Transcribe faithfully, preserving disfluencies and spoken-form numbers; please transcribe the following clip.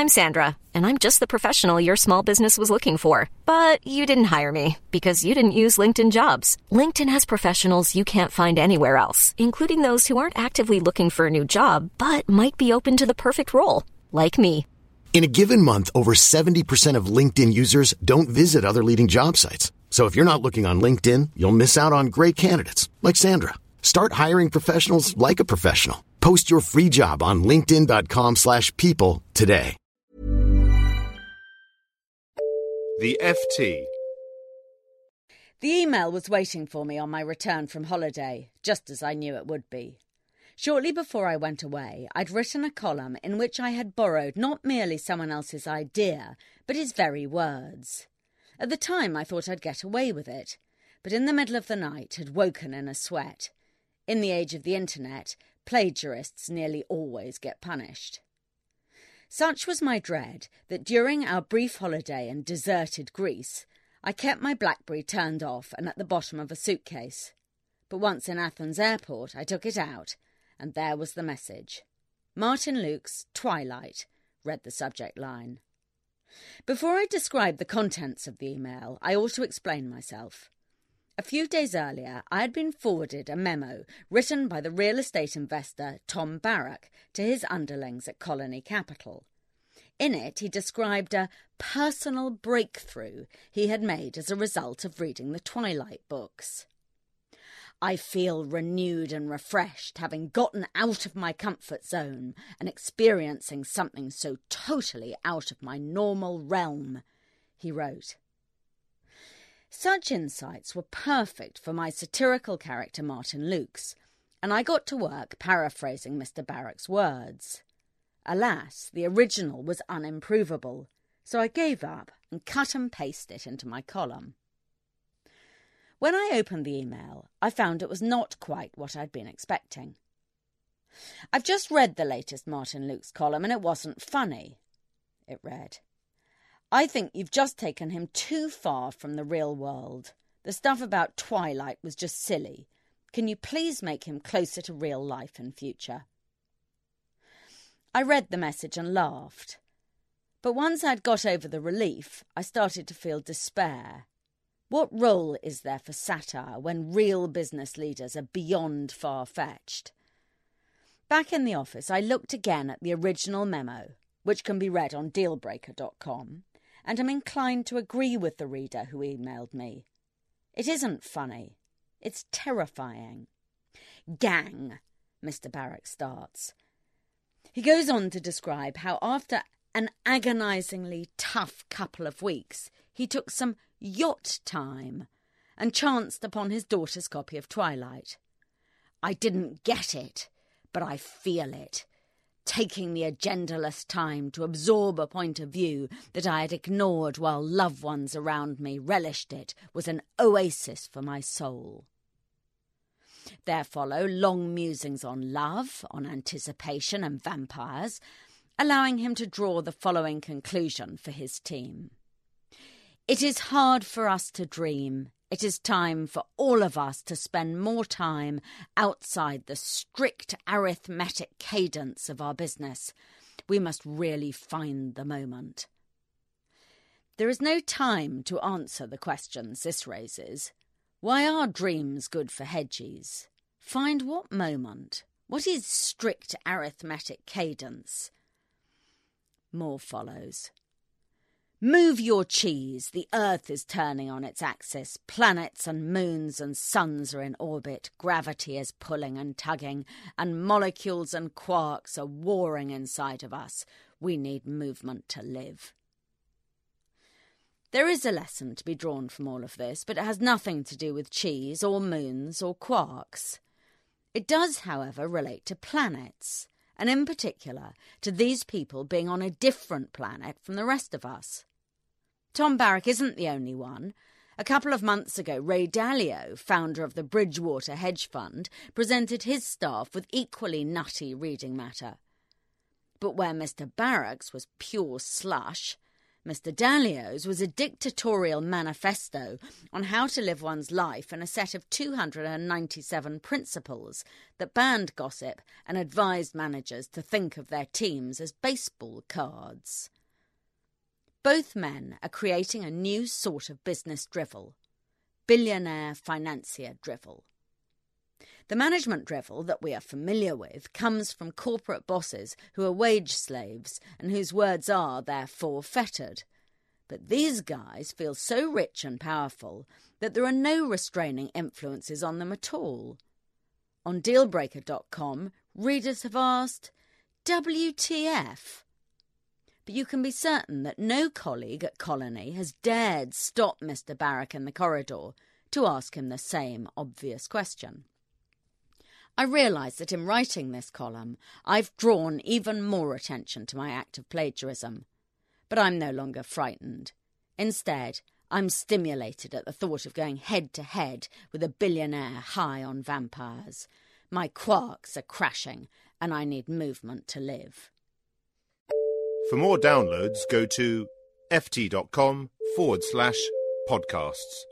I'm Sandra, and I'm just the professional your small business was looking for. But you didn't hire me because you didn't use LinkedIn Jobs. LinkedIn has professionals you can't find anywhere else, including those who aren't actively looking for a new job, but might be open to the perfect role, like me. In a given month, over seventy percent of LinkedIn users don't visit other leading job sites. So if you're not looking on LinkedIn, you'll miss out on great candidates like Sandra. Start hiring professionals like a professional. Post your free job on linkedin.com slash people today. The F T. The email was waiting for me on my return from holiday, just as I knew it would be. Shortly before I went away, I'd written a column in which I had borrowed not merely someone else's idea, but his very words. At the time, I thought I'd get away with it, but in the middle of the night had woken in a sweat. In the age of the internet, plagiarists nearly always get punished. Such was my dread that during our brief holiday in deserted Greece, I kept my BlackBerry turned off and at the bottom of a suitcase. But once in Athens airport, I took it out, and there was the message. Martin Luke's Twilight, read the subject line. Before I describe the contents of the email, I ought to explain myself. A few days earlier, I had been forwarded a memo written by the real estate investor Tom Barrack to his underlings at Colony Capital. In it, he described a personal breakthrough he had made as a result of reading the Twilight books. I feel renewed and refreshed, having gotten out of my comfort zone and experiencing something so totally out of my normal realm, he wrote. Such insights were perfect for my satirical character Martin Lukes, and I got to work paraphrasing Mister Barrack's words. Alas, the original was unimprovable, so I gave up and cut and pasted it into my column. When I opened the email, I found it was not quite what I'd been expecting. I've just read the latest Martin Lukes column and it wasn't funny, it read. I think you've just taken him too far from the real world. The stuff about Twilight was just silly. Can you please make him closer to real life in future? I read the message and laughed. But once I'd got over the relief, I started to feel despair. What role is there for satire when real business leaders are beyond far-fetched? Back in the office, I looked again at the original memo, which can be read on deal breaker dot com, and am inclined to agree with the reader who emailed me. It isn't funny. It's terrifying. Gang, Mister Barrack starts. He goes on to describe how after an agonisingly tough couple of weeks, he took some yacht time and chanced upon his daughter's copy of Twilight. I didn't get it, but I feel it. Taking the agendaless time to absorb a point of view that I had ignored while loved ones around me relished it was an oasis for my soul. There follow long musings on love, on anticipation and vampires, allowing him to draw the following conclusion for his team. It is hard for us to dream. It is time for all of us to spend more time outside the strict arithmetic cadence of our business. We must really find the moment. There is no time to answer the questions this raises. Why are dreams good for hedgies? Find what moment? What is strict arithmetic cadence? More follows. Move your cheese. The Earth is turning on its axis. Planets and moons and suns are in orbit. Gravity is pulling and tugging, and molecules and quarks are warring inside of us. We need movement to live. There is a lesson to be drawn from all of this, but it has nothing to do with cheese or moons or quarks. It does, however, relate to planets, and in particular to these people being on a different planet from the rest of us. Tom Barrack isn't the only one. A couple of months ago, Ray Dalio, founder of the Bridgewater hedge fund, presented his staff with equally nutty reading matter. But where Mister Barrack's was pure slush, Mister Dalio's was a dictatorial manifesto on how to live one's life and a set of two hundred ninety-seven principles that banned gossip and advised managers to think of their teams as baseball cards. Both men are creating a new sort of business drivel, billionaire financier drivel. The management drivel that we are familiar with comes from corporate bosses who are wage slaves and whose words are, therefore, fettered. But these guys feel so rich and powerful that there are no restraining influences on them at all. On Dealbreaker dot com, readers have asked, W T F? But you can be certain that no colleague at Colony has dared stop Mister Barrack in the corridor to ask him the same obvious question. I realise that in writing this column, I've drawn even more attention to my act of plagiarism. But I'm no longer frightened. Instead, I'm stimulated at the thought of going head-to-head with a billionaire high on vampires. My quarks are crashing, and I need movement to live. For more downloads, go to ft.com forward slash podcasts.